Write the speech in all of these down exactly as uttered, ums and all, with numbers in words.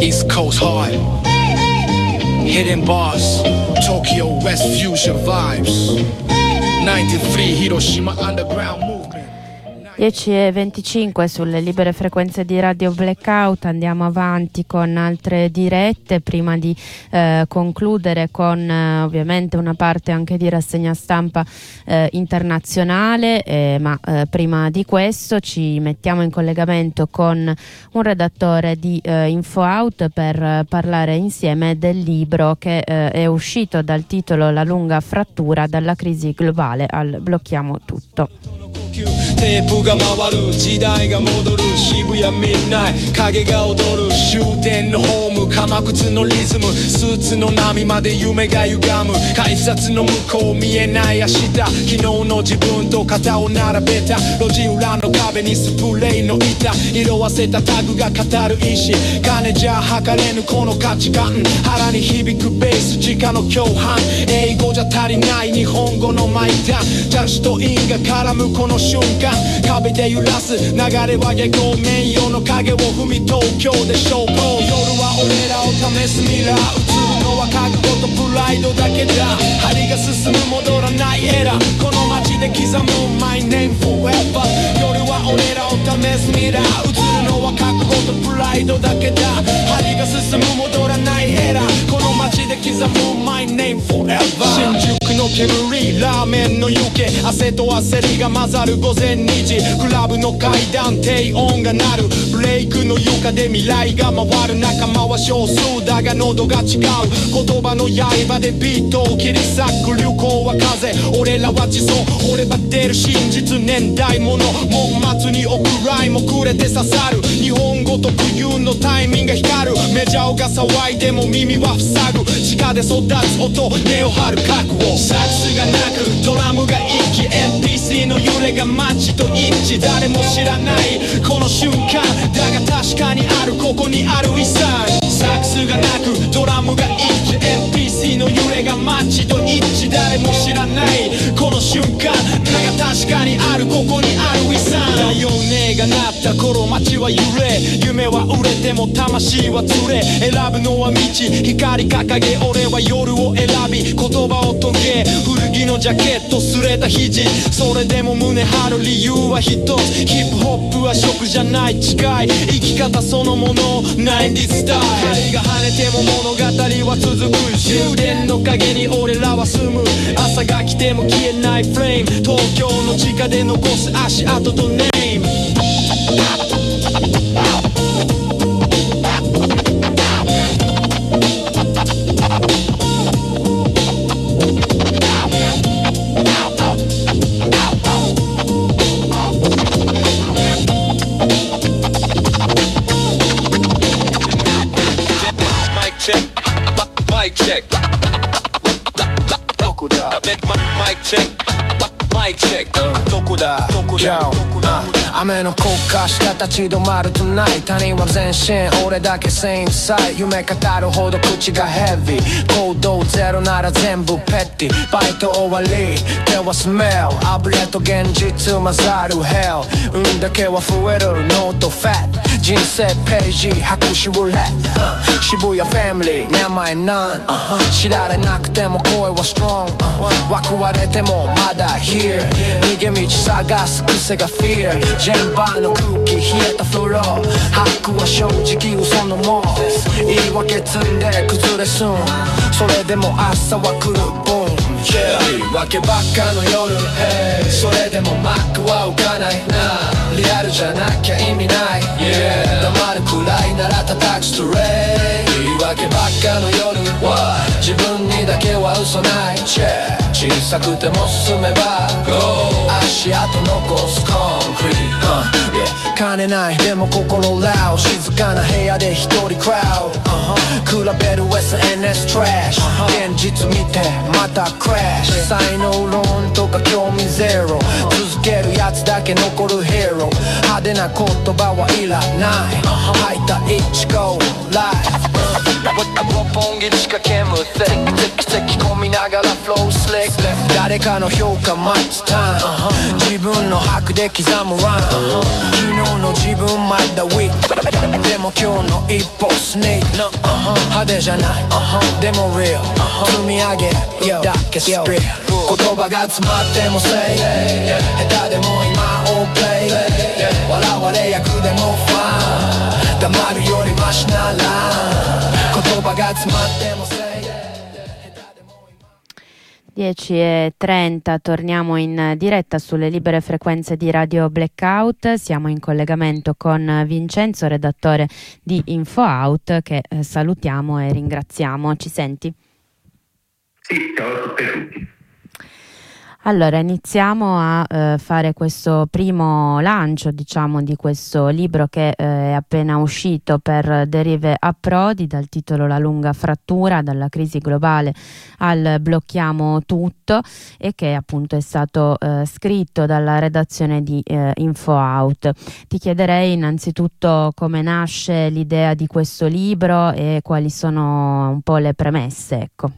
East Coast hard, hidden bars, Tokyo West fusion vibes, ninety-three Hiroshima underground movement. dieci e venticinque sulle libere frequenze di Radio Blackout. Andiamo avanti con altre dirette prima di eh, concludere con eh, ovviamente una parte anche di rassegna stampa eh, internazionale, eh, ma eh, prima di questo ci mettiamo in collegamento con un redattore di eh, InfoOut per eh, parlare insieme del libro che eh, è uscito dal titolo La lunga frattura, dalla crisi globale al blocchiamo tutto. テープが回る時代が戻る渋谷ミッナイ影が踊る終点のホーム鎌靴のリズムスーツの波まで夢が歪む改札の向こう見えない明日昨日の自分と肩を並べた路地裏の壁にスプレーの板色あせたタグが語る意志金じゃ測れぬこの価値観腹に響くベース直の共犯英語じゃ足りない日本語の巻いたジャッジと因が絡むこの瞬間壁で揺らす流れは下校名誉の影を踏み東京で証拠夜は俺らを試すミラー映るのは覚悟とプライドだけだ針が進む戻らないエラーこの街で刻む My name forever 夜は俺らを試すミラー映るのは覚悟とプライドだけだ針が進む戻らないエラーこの街で刻む My name forever 新宿の煙ラーメンの湯気汗と焦りが混ざる午前にじクラブの階段低音が鳴るブレイクの床で未来が回る仲間は少数だが喉が違う言葉の刃でビートを切り裂く流行は風俺らは地層俺ばってる真実年代物門末に置くラインもくれて刺さる日本語特有のタイミングが光るメジャーが騒いでも耳は塞ぐ地下で育つ音根を張る覚悟サックスがなくドラムが息 エヌピーシー の揺れが街と一致誰も知らないこの瞬間だが確かにあるここにある遺産サックスがなくドラムが息 エヌピーシー の揺れが街と一致誰も知らないこの瞬間だが確かにあるここにある遺産だよねが鳴った頃街は揺れ夢は売れても魂はずれ選ぶのは道光掲げ俺は夜を選び言葉を遂げ古着のジャケット擦れた肘それでも胸張る理由は一つヒップホップは食じゃない違い生き方そのものナインティースタイル針が跳ねても物語は続く終電の陰に俺らは住む朝が来ても消えないフレーム東京の地下で残す足跡とネームMic check. Dokuda. Mic check. Mic check. Dokuda. Dokuda. 雨の国家しか立ち止まるとない他人は全身俺だけ same side 夢語るほど口がヘビー行動ゼロなら全部ペッティバイト終わり手はスメルあぶれと現実混ざる hell 運だけは増えるノートファット人生ページ白紙をレッド渋谷ファミリー名前なん、uh-huh、知られなくても声はストロング、uh-huh、枠割れてもまだ here 逃げ道探す癖が fear ジェンバーの空気冷えたフロー白は正直嘘のも言い訳積んで崩れすんそれでも朝は来るボーン言い訳ばっかの夜、hey、それでもマックは浮かないなリアルじゃなきゃ意味ない、yeah、黙るくらいなら叩くストレイ言い訳ばっかの夜自分にだけは嘘ない、yeah、小さくても進めば Go 足跡残すコンクリート、uh, yeah、金ないでも心ラウ静かな部屋で一人クラウド、uh-huh、比べる エスエヌエス トラッシュ、uh-huh、現実見てまたクラッシュ才能論とか興味ゼロ、uh-huh、続けるやつだけ残るヒーロー派手な言葉はいらない、uh-huh、吐いた一ゴーライフ六本木でしか煙って咳込みながらフロースリック誰かの評価待つタイム自分の拍で刻むライン昨日の自分まだウィークでも今日の一歩スネーク派手じゃないでもリアル積み上げるだけスピリット言葉が詰まってもせい下手でも今オープレイ笑われ役でもファン黙るよりマシなら言葉が詰まってもせい dieci e trenta, torniamo in diretta sulle libere frequenze di Radio Blackout. Siamo in collegamento con Vincenzo, redattore di InfoOut, che eh, salutiamo e ringraziamo. Ci senti? Sì, ciao a tutte e tutti. Allora, iniziamo a eh, fare questo primo lancio, diciamo, di questo libro che eh, è appena uscito per Derive Approdi, dal titolo La lunga frattura, dalla crisi globale al blocchiamo tutto, e che appunto è stato eh, scritto dalla redazione di eh, InfoOut. Ti chiederei innanzitutto come nasce l'idea di questo libro e quali sono un po' le premesse, ecco.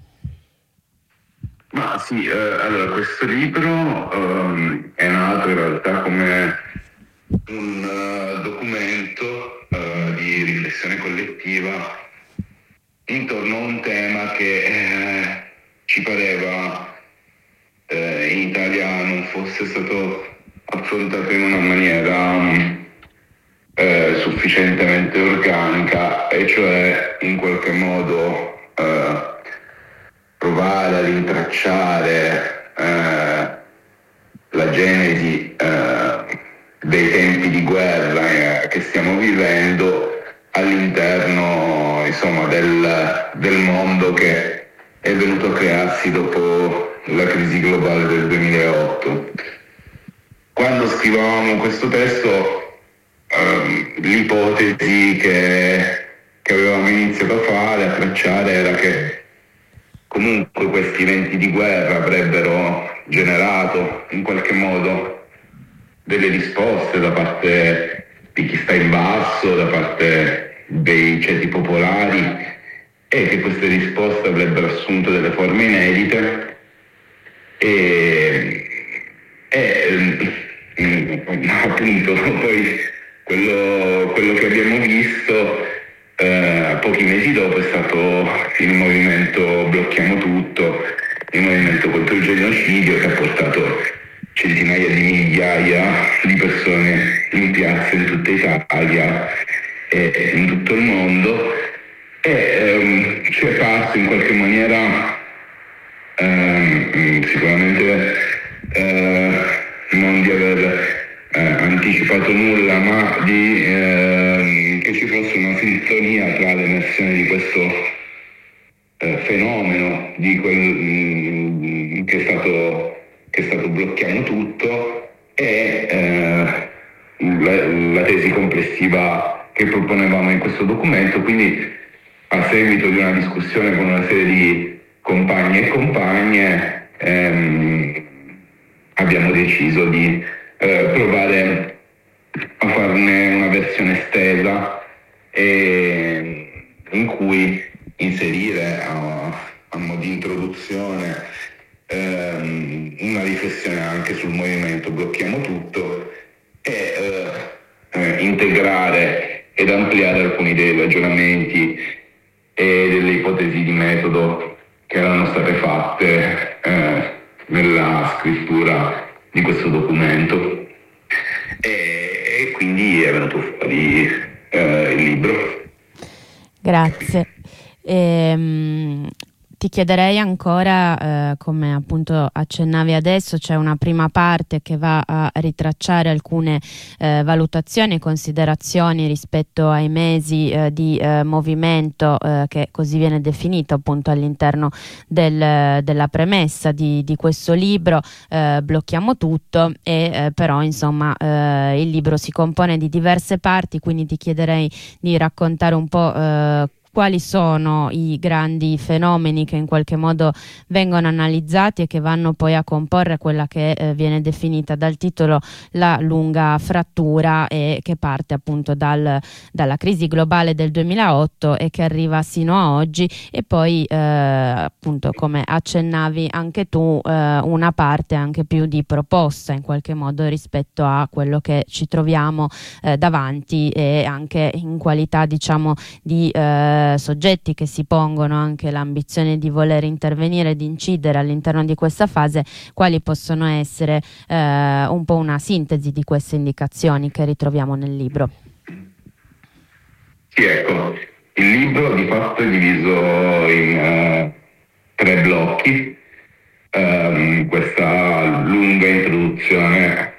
Ma sì, eh, allora questo libro um, è nato in realtà come un uh, documento uh, di riflessione collettiva intorno a un tema che eh, ci pareva eh, in Italia non fosse stato affrontato in una maniera um, eh, sufficientemente organica, e cioè in qualche modo eh, provare a rintracciare eh, la genesi eh, dei tempi di guerra eh, che stiamo vivendo all'interno, insomma, del, del mondo che è venuto a crearsi dopo la crisi globale del duemilaotto. Quando scrivevamo questo testo, ehm, l'ipotesi che, che avevamo iniziato a fare, a tracciare, era che comunque questi eventi di guerra avrebbero generato in qualche modo delle risposte da parte di chi sta in basso, da parte dei ceti popolari, e che queste risposte avrebbero assunto delle forme inedite e, e appunto poi quello, quello che abbiamo visto Eh, pochi mesi dopo è stato il movimento Blocchiamo Tutto, il movimento contro il genocidio, che ha portato centinaia di migliaia di persone in piazza in tutta Italia e in tutto il mondo, e ehm, ci è parso in qualche maniera ehm, sicuramente eh, non di aver eh, anticipato nulla, ma di eh, che ci fosse una sintonia tra l'emersione di questo eh, fenomeno di quel, mh, che, è stato, che è stato Blocchiamo Tutto e eh, la, la tesi complessiva che proponevamo in questo documento. Quindi, a seguito di una discussione con una serie di compagni e compagne, ehm, abbiamo deciso di eh, provare a farne una versione estesa e in cui inserire a, a mo' di introduzione ehm, una riflessione anche sul movimento Blocchiamo Tutto e eh, eh, integrare ed ampliare alcuni dei ragionamenti e delle ipotesi di metodo che erano state fatte eh, nella scrittura di questo documento. E quindi è venuto fuori eh, il libro. Grazie. Ehm, ti chiederei ancora, eh, come appunto accennavi adesso, c'è una prima parte che va a ritracciare alcune eh, valutazioni e considerazioni rispetto ai mesi eh, di eh, movimento eh, che così viene definito appunto all'interno del, della premessa di, di questo libro, eh, Blocchiamo Tutto, e eh, però insomma eh, il libro si compone di diverse parti, quindi ti chiederei di raccontare un po' eh, quali sono i grandi fenomeni che in qualche modo vengono analizzati e che vanno poi a comporre quella che eh, viene definita dal titolo la lunga frattura, e che parte appunto dal, dalla crisi globale del duemilaotto e che arriva sino a oggi, e poi eh, appunto, come accennavi anche tu, eh, una parte anche più di proposta in qualche modo rispetto a quello che ci troviamo eh, davanti, e anche in qualità, diciamo, di eh, soggetti che si pongono anche l'ambizione di voler intervenire, di incidere all'interno di questa fase, quali possono essere eh, un po' una sintesi di queste indicazioni che ritroviamo nel libro. Sì, ecco, il libro di fatto è diviso in uh, tre blocchi. Um, questa lunga introduzione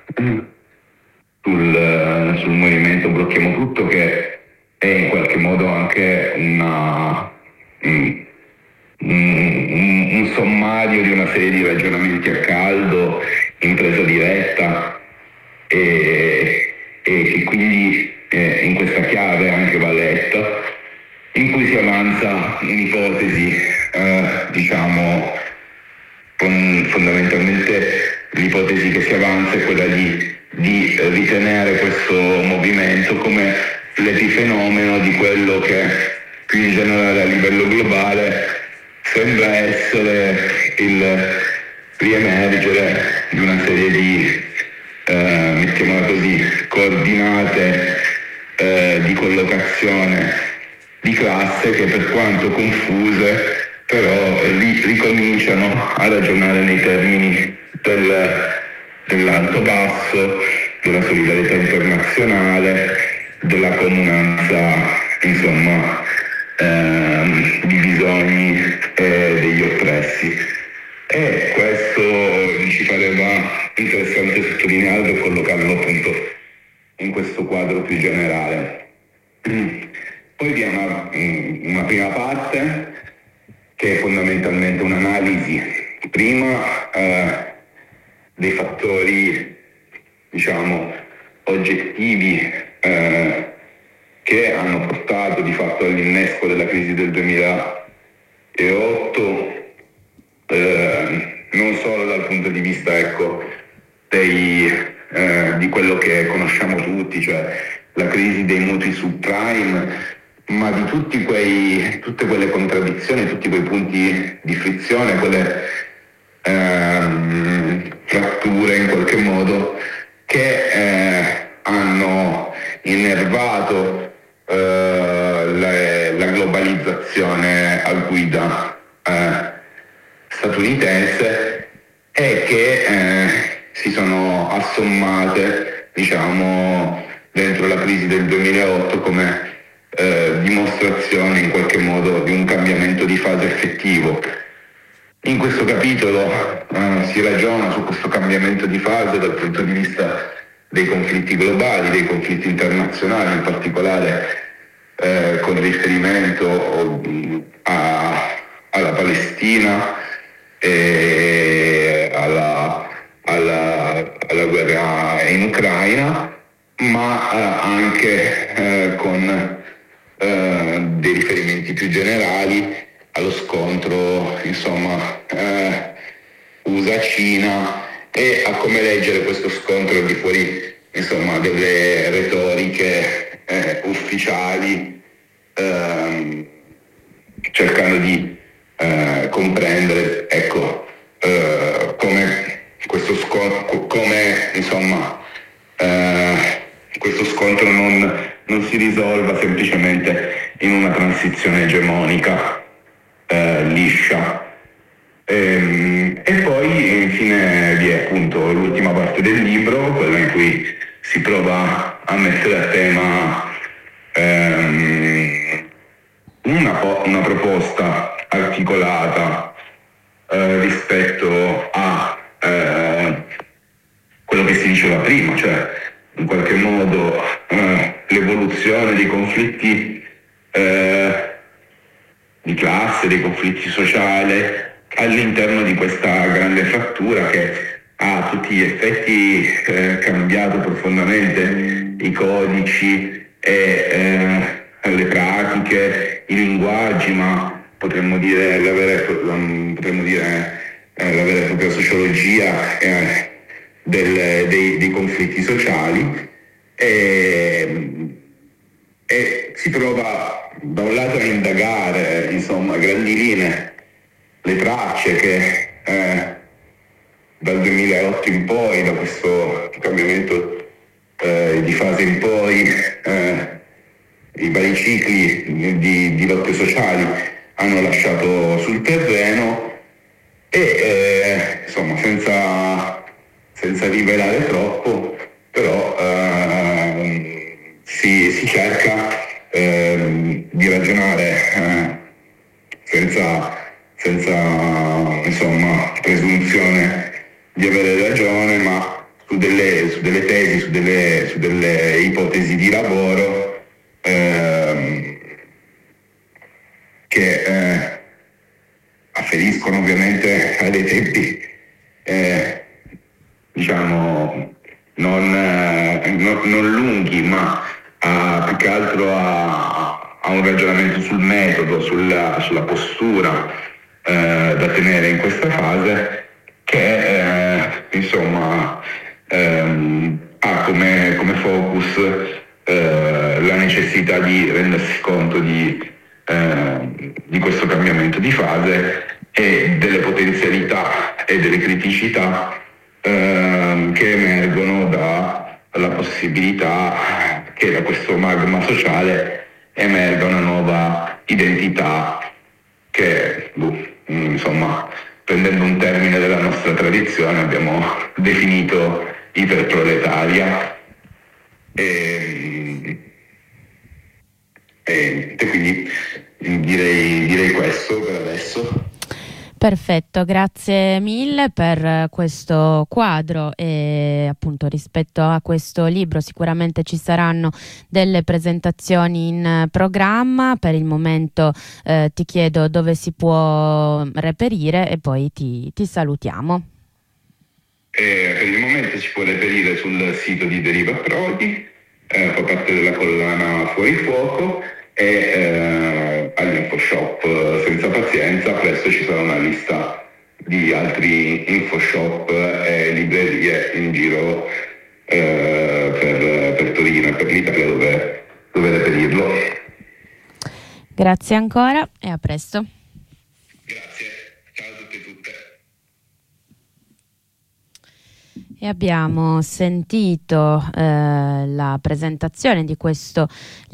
sul, sul movimento Blocchiamo Tutto, che è in qualche modo anche una, un, un, un sommario di una serie di ragionamenti a caldo, in presa diretta, e, e che quindi eh, in questa chiave anche va letta, in cui si avanza un'ipotesi, eh, diciamo, con, fondamentalmente l'ipotesi che si avanza è quella di, di ritenere questo movimento come l'epifenomeno di quello che più in generale a livello globale sembra essere il riemergere di una serie di, eh, mettiamola così, coordinate eh, di collocazione di classe che, per quanto confuse, però ri- ricominciano a ragionare nei termini del, dell'alto basso, della solidarietà internazionale, della comunanza, insomma, ehm, di bisogni e degli oppressi. E questo ci pareva interessante sottolinearlo e collocarlo appunto in questo quadro più generale. Poi vi è una, una prima parte che è fondamentalmente un'analisi prima eh, dei fattori, diciamo, oggettivi eh, che hanno portato di fatto all'innesco della crisi del duemilaotto, eh, non solo dal punto di vista, ecco, dei, eh, di quello che conosciamo tutti, cioè la crisi dei mutui subprime, ma di tutti quei, tutte quelle contraddizioni, tutti quei punti di frizione, quelle ehm, fratture in qualche modo che eh, hanno innervato eh, la, la globalizzazione a guida eh, statunitense, e che eh, si sono assommate, diciamo, dentro la crisi del duemilaotto come Eh, dimostrazione in qualche modo di un cambiamento di fase effettivo. In questo capitolo eh, si ragiona su questo cambiamento di fase dal punto di vista dei conflitti globali, dei conflitti internazionali, in particolare eh, con riferimento a, alla Palestina e alla, alla, alla guerra in Ucraina, ma eh, anche eh, con Uh, dei riferimenti più generali allo scontro, insomma, uh, U S A-Cina, e a come leggere questo scontro al di fuori, insomma, delle retoriche eh, ufficiali, uh, cercando di uh, comprendere, ecco, uh, come questo scontro, come, insomma, uh, questo scontro non non si risolva semplicemente in una transizione egemonica eh, liscia. Ehm, e poi infine vi è appunto l'ultima parte del libro, quella in cui si prova a mettere a tema ehm, una, po- una proposta articolata eh, rispetto a eh, quello che si diceva prima, cioè in qualche modo eh, l'evoluzione dei conflitti eh, di classe, dei conflitti sociali all'interno di questa grande frattura che ha a tutti gli effetti eh, cambiato profondamente i codici e eh, le pratiche, i linguaggi, ma potremmo dire la vera, potremmo dire, eh, la vera e propria sociologia eh, del, dei, dei conflitti sociali, e, e si prova da un lato a indagare, insomma, a grandi linee le tracce che eh, dal duemilaotto in poi, da questo cambiamento eh, di fase in poi, eh, i vari cicli di, di lotte sociali hanno lasciato sul terreno, e eh, insomma, senza, senza rivelare troppo, però eh, si, si cerca eh, di ragionare eh, senza, senza insomma, presunzione di avere ragione, ma su delle, su delle tesi, su delle, su delle ipotesi di lavoro ehm, che eh, afferiscono ovviamente a dei tempi eh, diciamo non, eh, non, non lunghi, ma a, più che altro a, a un ragionamento sul metodo, sulla, sulla postura eh, da tenere in questa fase, che eh, insomma ehm, ha come, come focus eh, la necessità di rendersi conto di, eh, di questo cambiamento di fase e delle potenzialità e delle criticità eh, che emergono dalla possibilità che da questo magma sociale emerga una nuova identità che, boh, insomma, prendendo un termine della nostra tradizione, abbiamo definito iperproletaria, e, e, e quindi direi, direi questo per adesso. Perfetto, grazie mille per questo quadro, e appunto rispetto a questo libro sicuramente ci saranno delle presentazioni in programma. Per il momento eh, ti chiedo dove si può reperire e poi ti, ti salutiamo. Eh, per il momento si può reperire sul sito di Deriva Prodi, eh, fa parte della collana Fuori Fuoco, e eh, all'InfoShop Senza Pazienza. Presto ci sarà una lista di altri InfoShop e librerie in giro eh, per, per Torino e per l'Italia dove, dove reperirlo. Grazie ancora e a presto. Grazie, ciao a tutti e tutte. E abbiamo sentito eh, la presentazione di questo